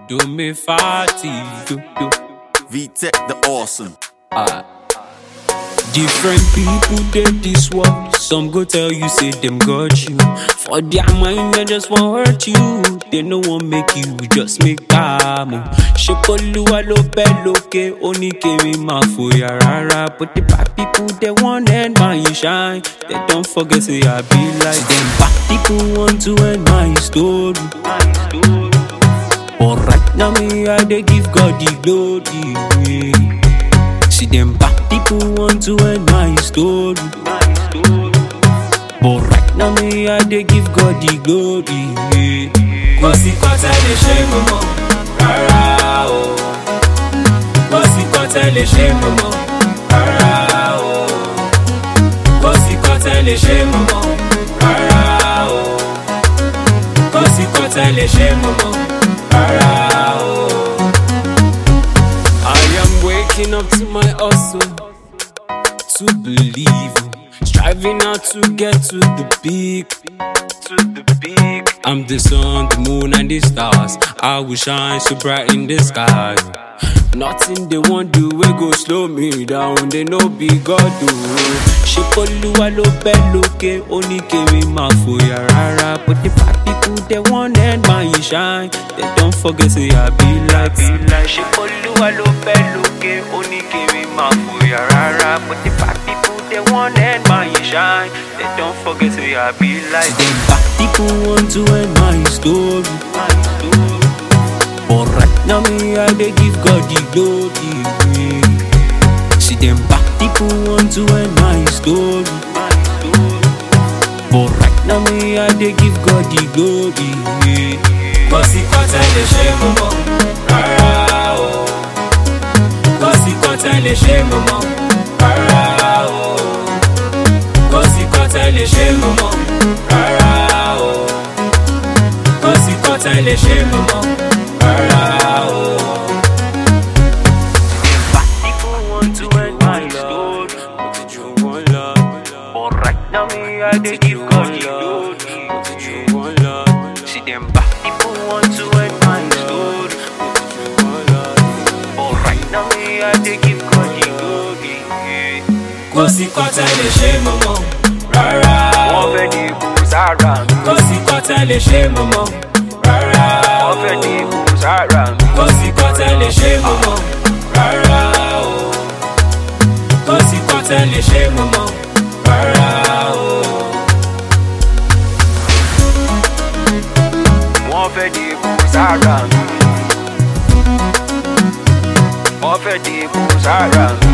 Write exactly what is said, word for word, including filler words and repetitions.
do me fatty, do do. V-Tech the awesome. Ah. Different people did this world. Some go tell you say them got you. For their mind they just won't hurt you. They no one make you just make time. Shepoluwa lo beloke oni kemi mafoya rara. But the bad people they want end my shine. They don't forget say I be like them. Bad people want to end my story. But right now me I they give God the glory. See them bad people want to end my story. But right now me I they give God the glory. Kosi kote le she momo, rara o. Kosi kote le she momo, rara o. Kosi kote le she momo, rara o. Kosi kote le she momo, rara o. I am waking up to my hustle, to believe, striving out to get to the peak, to the peak. I'm the sun, the moon and the stars. I will shine so bright in the sky. Nothing they won't do will go slow me down. They know be God do. Shepoluwa lo beloke oni kemi mafoya rara. But the bad people they want end my shine. They don't forget say I be like Shepoluwa lo beloke oni kemi mafoya rara. But the bad people they want end my shine. They don't forget say I be like them. Bad people want to end my story. But right now me I they give God the glory. See them bad people want to end my story. But right now me I they give God the glory. Kosi kote le she momo, rara o. Kosi kote le she momo, rara o. Kosi kote le she momo, rara o. Kosi kote le she momo. Bad people want to end my story. But you want love. But right now me I they give God the glory. But you want love. See them bad people want to end my story. But you want love. But right now me I they give God the glory. Kosi kote le she momo, rara. Wọ́n fẹ́ di ikú sára mi. Kosi kote le she momo, rara. Wọ́n fẹ́ di ikú sára mi. Kosi kote le she momo, rara o. Kosi kote le she momo, rara o. Wọ́n fẹ́ di ikú sára mi. Wọ́n fẹ́ di ikú sára mi.